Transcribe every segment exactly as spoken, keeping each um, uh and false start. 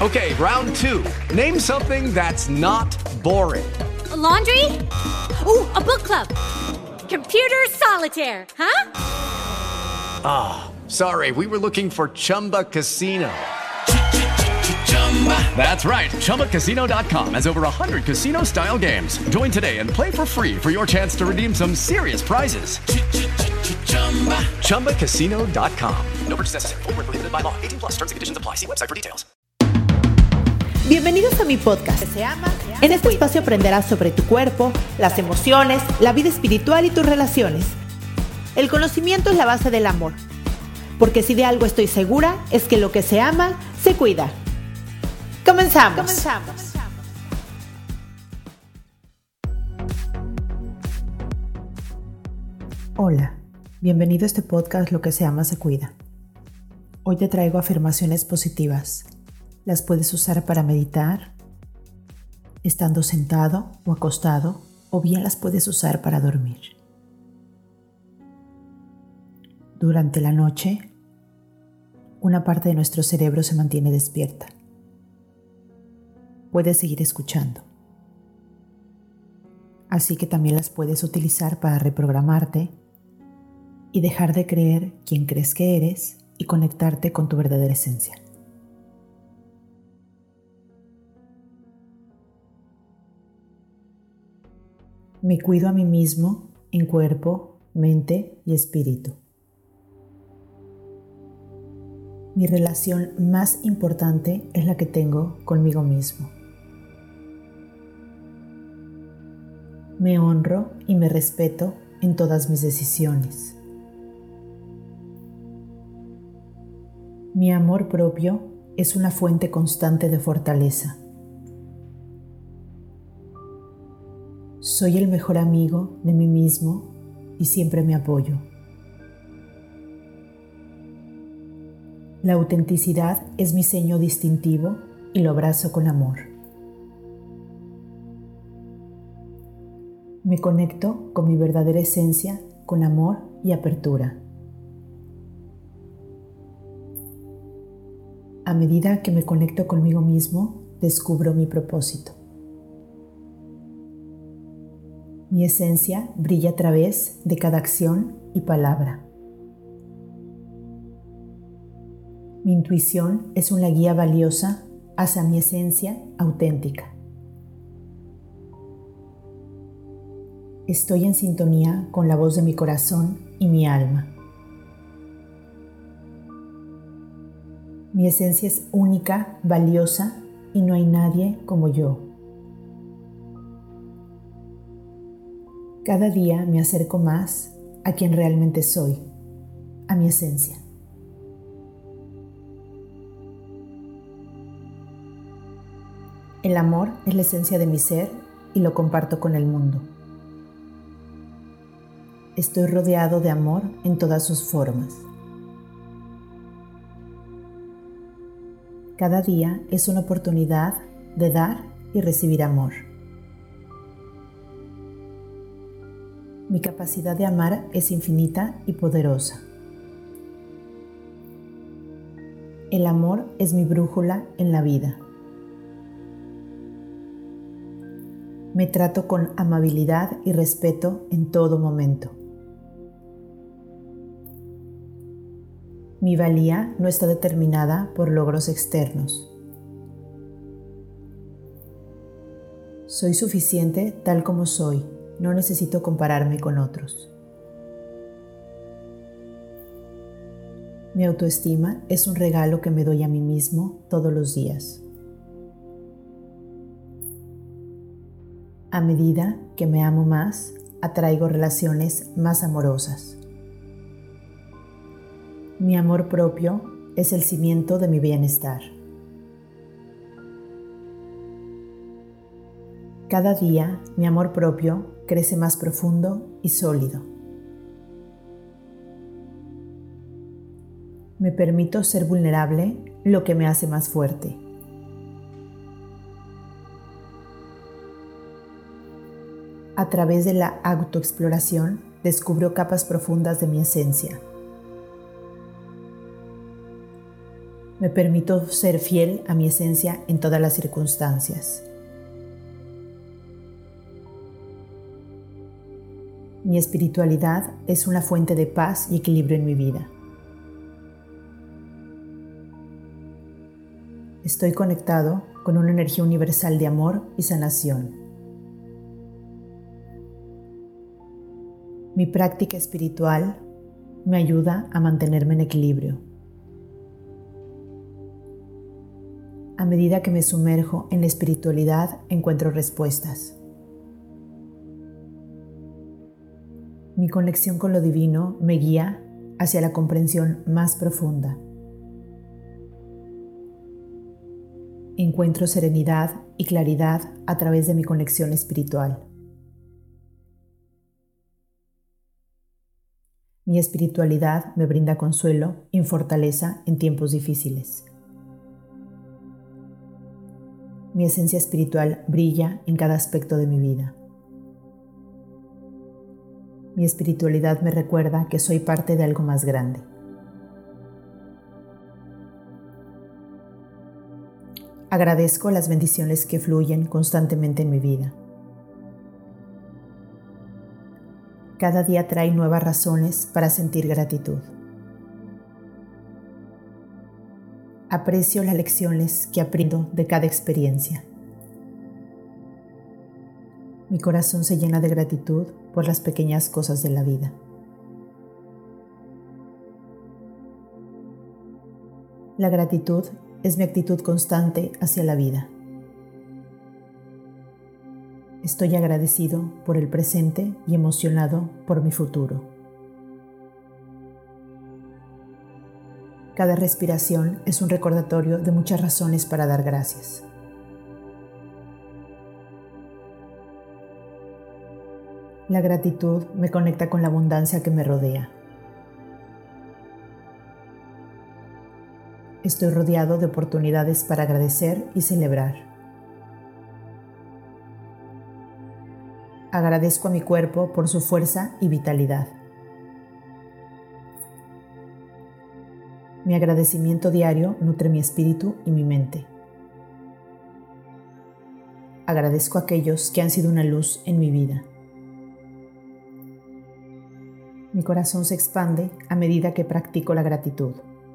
Okay, round two. Name something that's not boring. A laundry? Ooh, a book club. Computer solitaire, huh? Ah, oh, sorry, we were looking for Chumba Casino. That's right, Chumba Casino dot com has over one hundred casino-style games. Join today and play for free for your chance to redeem some serious prizes. Chumba Casino dot com. No purchase necessary. Void where prohibited by law. eighteen plus terms and conditions apply. See website for details. Bienvenidos a mi podcast. En este espacio aprenderás sobre tu cuerpo, las emociones, la vida espiritual y tus relaciones. El conocimiento es la base del amor. Porque si de algo estoy segura, es que lo que se ama, se cuida. Comenzamos. Comenzamos. Hola, bienvenido a este podcast Lo que se ama, se cuida. Hoy te traigo afirmaciones positivas. Las puedes usar para meditar, estando sentado o acostado, o bien las puedes usar para dormir. Durante la noche, una parte de nuestro cerebro se mantiene despierta. Puedes seguir escuchando. Así que también las puedes utilizar para reprogramarte y dejar de creer quién crees que eres y conectarte con tu verdadera esencia. Me cuido a mí mismo en cuerpo, mente y espíritu. Mi relación más importante es la que tengo conmigo mismo. Me honro y me respeto en todas mis decisiones. Mi amor propio es una fuente constante de fortaleza. Soy el mejor amigo de mí mismo y siempre me apoyo. La autenticidad es mi sello distintivo y lo abrazo con amor. Me conecto con mi verdadera esencia con amor y apertura. A medida que me conecto conmigo mismo, descubro mi propósito. Mi esencia brilla a través de cada acción y palabra. Mi intuición es una guía valiosa hacia mi esencia auténtica. Estoy en sintonía con la voz de mi corazón y mi alma. Mi esencia es única, valiosa y no hay nadie como yo. Cada día me acerco más a quien realmente soy, a mi esencia. El amor es la esencia de mi ser y lo comparto con el mundo. Estoy rodeado de amor en todas sus formas. Cada día es una oportunidad de dar y recibir amor. Mi capacidad de amar es infinita y poderosa. El amor es mi brújula en la vida. Me trato con amabilidad y respeto en todo momento. Mi valía no está determinada por logros externos. Soy suficiente tal como soy. No necesito compararme con otros. Mi autoestima es un regalo que me doy a mí mismo todos los días. A medida que me amo más, atraigo relaciones más amorosas. Mi amor propio es el cimiento de mi bienestar. Cada día, mi amor propio crece más profundo y sólido. Me permito ser vulnerable, lo que me hace más fuerte. A través de la autoexploración, descubro capas profundas de mi esencia. Me permito ser fiel a mi esencia en todas las circunstancias. Mi espiritualidad es una fuente de paz y equilibrio en mi vida. Estoy conectado con una energía universal de amor y sanación. Mi práctica espiritual me ayuda a mantenerme en equilibrio. A medida que me sumerjo en la espiritualidad, encuentro respuestas. Mi conexión con lo divino me guía hacia la comprensión más profunda. Encuentro serenidad y claridad a través de mi conexión espiritual. Mi espiritualidad me brinda consuelo y fortaleza en tiempos difíciles. Mi esencia espiritual brilla en cada aspecto de mi vida. Mi espiritualidad me recuerda que soy parte de algo más grande. Agradezco las bendiciones que fluyen constantemente en mi vida. Cada día trae nuevas razones para sentir gratitud. Aprecio las lecciones que aprendo de cada experiencia. Mi corazón se llena de gratitud por las pequeñas cosas de la vida. La gratitud es mi actitud constante hacia la vida. Estoy agradecido por el presente y emocionado por mi futuro. Cada respiración es un recordatorio de muchas razones para dar gracias. La gratitud me conecta con la abundancia que me rodea. Estoy rodeado de oportunidades para agradecer y celebrar. Agradezco a mi cuerpo por su fuerza y vitalidad. Mi agradecimiento diario nutre mi espíritu y mi mente. Agradezco a aquellos que han sido una luz en mi vida. Mi corazón se expande a medida que practico la gratitud.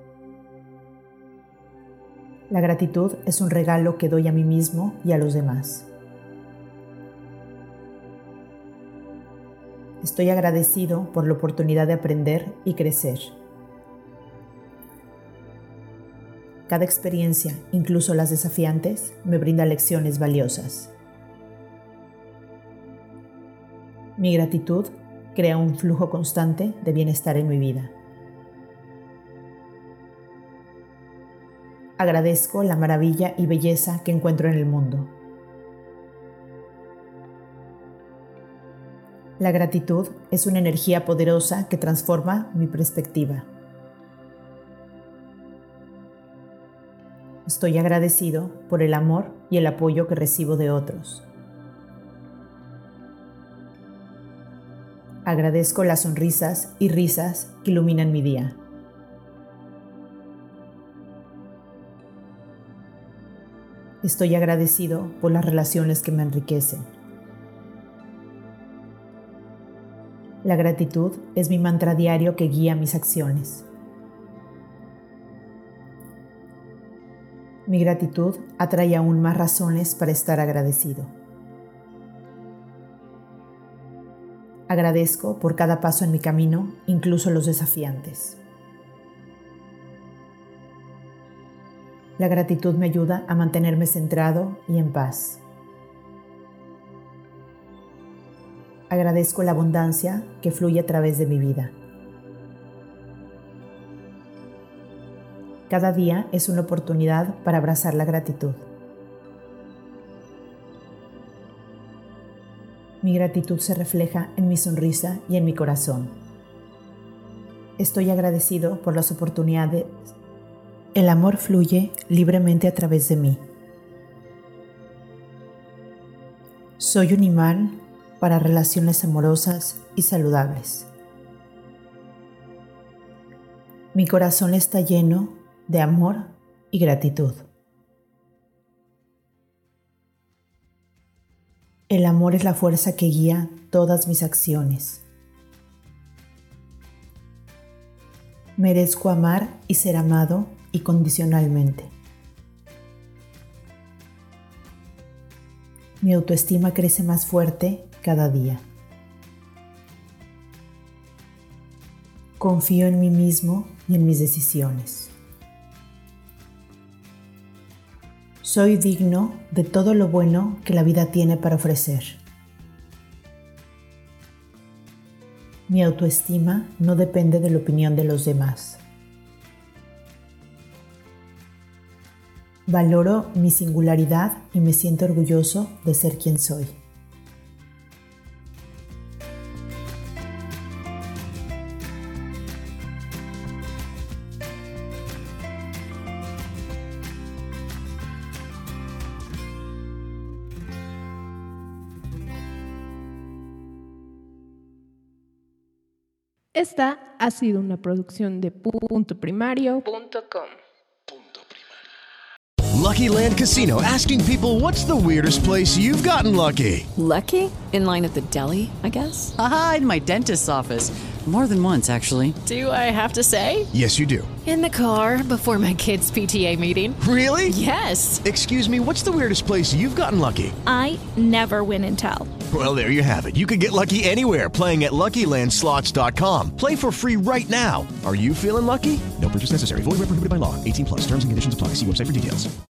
La gratitud es un regalo que doy a mí mismo y a los demás. Estoy agradecido por la oportunidad de aprender y crecer. Cada experiencia, incluso las desafiantes, me brinda lecciones valiosas. Mi gratitud crea un flujo constante de bienestar en mi vida. Agradezco la maravilla y belleza que encuentro en el mundo. La gratitud es una energía poderosa que transforma mi perspectiva. Estoy agradecido por el amor y el apoyo que recibo de otros. Agradezco las sonrisas y risas que iluminan mi día. Estoy agradecido por las relaciones que me enriquecen. La gratitud es mi mantra diario que guía mis acciones. Mi gratitud atrae aún más razones para estar agradecido. Agradezco por cada paso en mi camino, incluso los desafiantes. La gratitud me ayuda a mantenerme centrado y en paz. Agradezco la abundancia que fluye a través de mi vida. Cada día es una oportunidad para abrazar la gratitud. Mi gratitud se refleja en mi sonrisa y en mi corazón. Estoy agradecido por las oportunidades. El amor fluye libremente a través de mí. Soy un imán para relaciones amorosas y saludables. Mi corazón está lleno de amor y gratitud. El amor es la fuerza que guía todas mis acciones. Merezco amar y ser amado incondicionalmente. Mi autoestima crece más fuerte cada día. Confío en mí mismo y en mis decisiones. Soy digno de todo lo bueno que la vida tiene para ofrecer. Mi autoestima no depende de la opinión de los demás. Valoro mi singularidad y me siento orgulloso de ser quien soy. Esta ha sido una producción de punto primario punto com. Lucky Land Casino, asking people, what's the weirdest place you've gotten lucky? Lucky? In line at the deli, I guess? Aha, in my dentist's office. More than once, actually. Do I have to say? Yes, you do. In the car before my kids' P T A meeting. Really? Yes. Excuse me, what's the weirdest place you've gotten lucky? I never win and tell. Well, there you have it. You can get lucky anywhere, playing at Lucky Land Slots dot com. Play for free right now. Are you feeling lucky? No purchase necessary. Void where prohibited by law. eighteen plus. Terms and conditions apply. See website for details.